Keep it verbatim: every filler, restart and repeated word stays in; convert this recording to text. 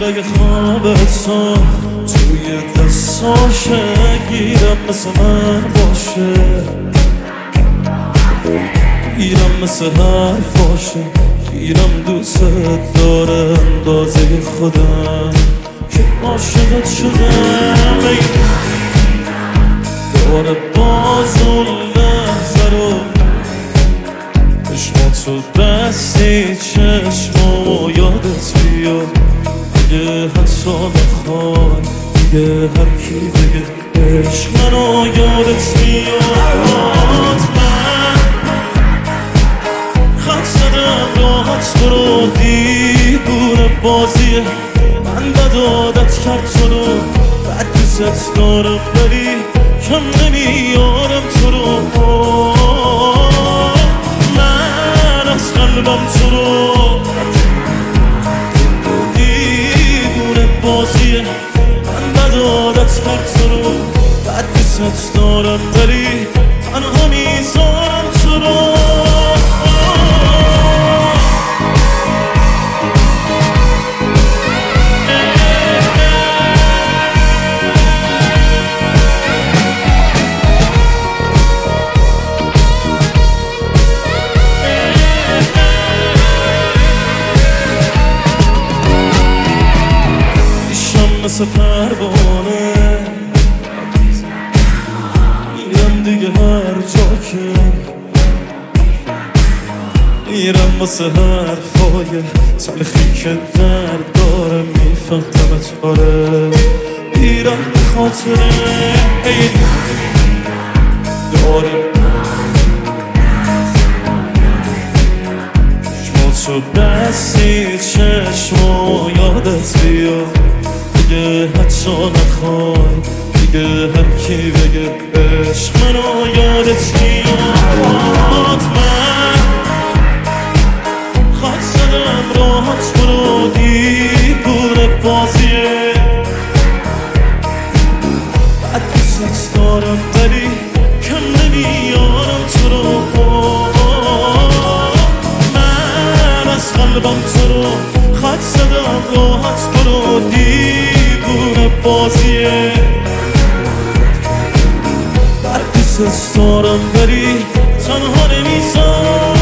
اگه خوابتو توی دستاشه گیرم مثل من باشه، گیرم مثل حرفاشه، گیرم دوست داره اندازه خودم که عاشقت شدم. دوباره باز اون لحظه رو چشماتو بستی چشمامو یادت بیاد، دیگه حتی نخوای دیگه هر کی بگه عشق منو یادت بیاد. من خط زدم راحت برو دیوونه بازیه، من بد عادت کرد تو رو بد دوست دارم ولی کم نمیارم تو رو. من از قلبم تو رو دیوونه بازیه، من بد عادت کرد تو رو بد دوست دارم ولی تنها میذارم تو رو. مثل پروانه میرم دیگه هر جا که میرم واسه حرفای تلخی که درد داره، میفهمت آره میرم به خاطره داره چشماتو بستی چشمو یادت بیاد، دیگه حتی نخوای دیگه هر کی بگه عشق منو یادت میاد. من خط زدم راحت برو دیوونه بازیه، بد دوست دارم ولی کم نمیارم تو رو. من از قلبم تو رو خط زدم راحت برو دیوونه بازیه، بد دوست دارم ولی تنها نمیذارم.